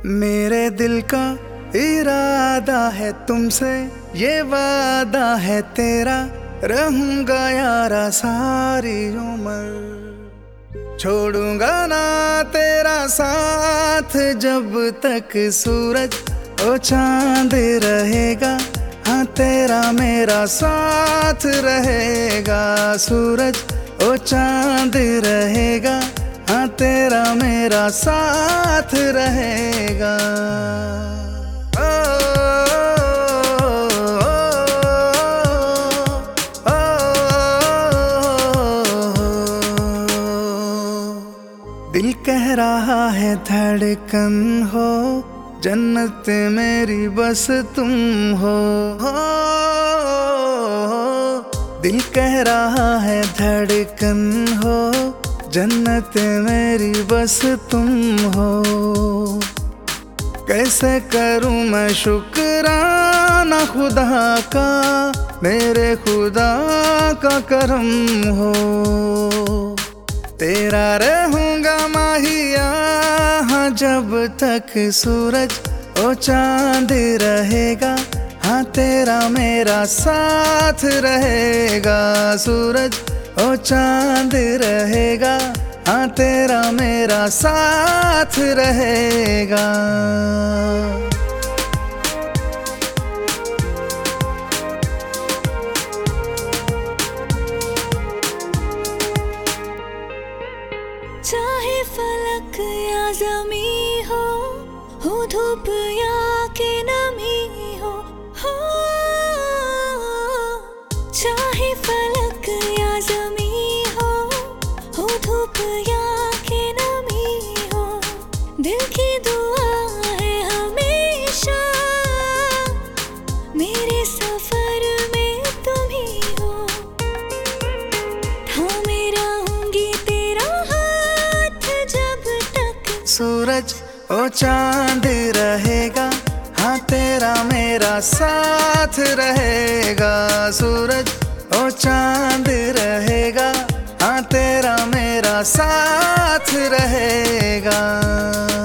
मेरे दिल का इरादा है तुमसे, ये वादा है तेरा, रहूंगा यारा सारी उम्र। छोड़ूंगा ना तेरा साथ जब तक सूरज और चांद रहेगा। हाँ तेरा मेरा साथ रहेगा, सूरज और चांद रहेगा। हाँ तेरा मेरा साथ रहेगा। दिल कह रहा है धड़कन हो, जन्नत मेरी बस तुम हो। दिल कह रहा है धड़कन हो, जन्नत मेरी बस तुम हो। कैसे करूं मैं शुक्राना खुदा का, मेरे खुदा का करम हो। तेरा रहूंगा माहिया हाँ जब तक सूरज और चांद रहेगा। हाँ तेरा मेरा साथ रहेगा, सूरज और चांद रहेगा। हाँ तेरा मेरा साथ रहेगा। चाहे फलक या ज़मीं हो धूप या कि नमी हो। चाहे फलक या ज़मीं हो धूप या कि नमी हो। दिल की दुआ है हमेशा, मेरे सफर में तुम ही हो। थामे रहूंगी तेरा हाथ जब तक सूरज और चांद रहेगा। हाँ तेरा मेरा साथ रहेगा, सूरज और चांद रहेगा। हाँ तेरा मेरा साथ रहेगा।